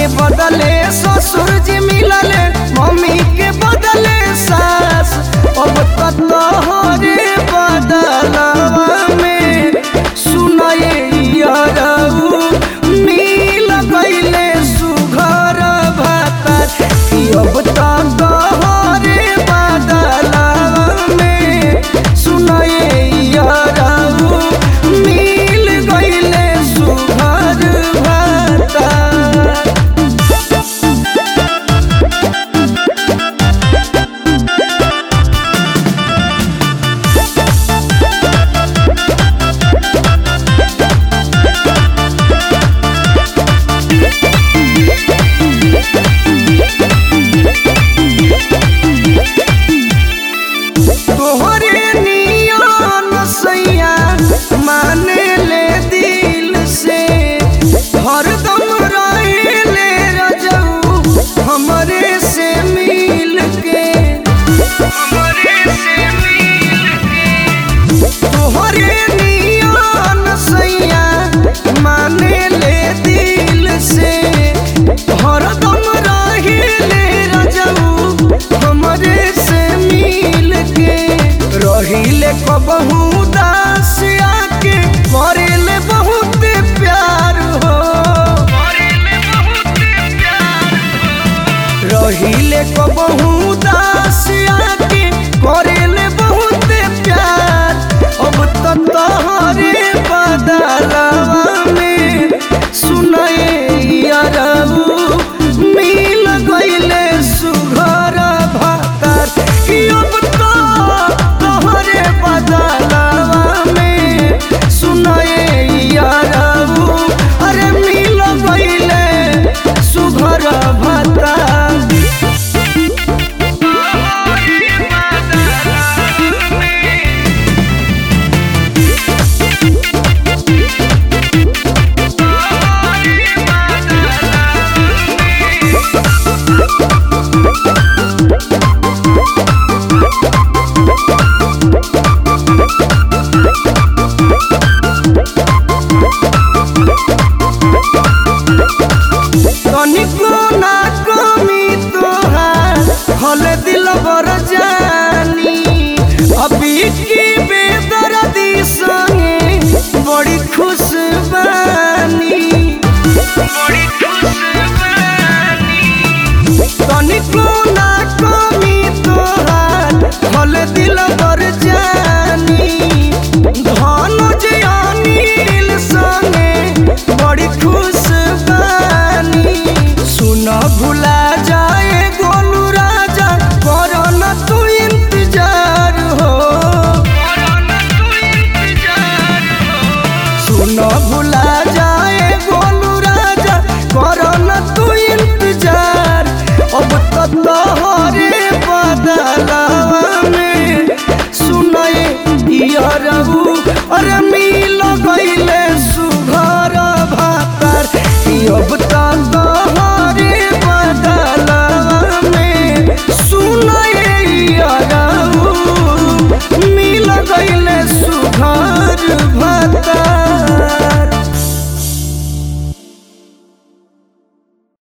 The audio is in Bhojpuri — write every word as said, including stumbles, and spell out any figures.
के बदले ससुर जी मिलले, मम्मी के बदले सास। अब तोहरे बदलवा में सुनाए यारऊ मिल गईले सुघर भातार। अब तोहरे बदलवा में सुनाए यारऊ मिल गईले सुघर भातार। तोहरे नियन सैया माने ले दिल से, हरदम रहेले रजऊ हमरे से मिल के, हमरे से मिल के। तोहरे नियन सैया माने ले दिल से, हरदम रहेले रजऊ हमरे से मिल के। रहिले कबहू दास आके करेले बहुत प्यार हो, करेले बहुत प्यार हो। रहिले कबहू दास आके करेले बहुत प्यार। अब तो तोहरे बदलवा में सुनाए यारऊ मिल गईले सुघर भातार। अब तो तोहरे बदलवा में सुनाए यारऊ अरे मिल गईले सुघर भातार। तनिको ना कमी तोहार हल दिल बर जानी। अभी की बेदर्दी संगे बड़ी खुश बानी, बड़ी खुश बानी। तनिको ना कमी तोहार हल दिल बर जानी। धन जे अनिल संगे बड़ी खुश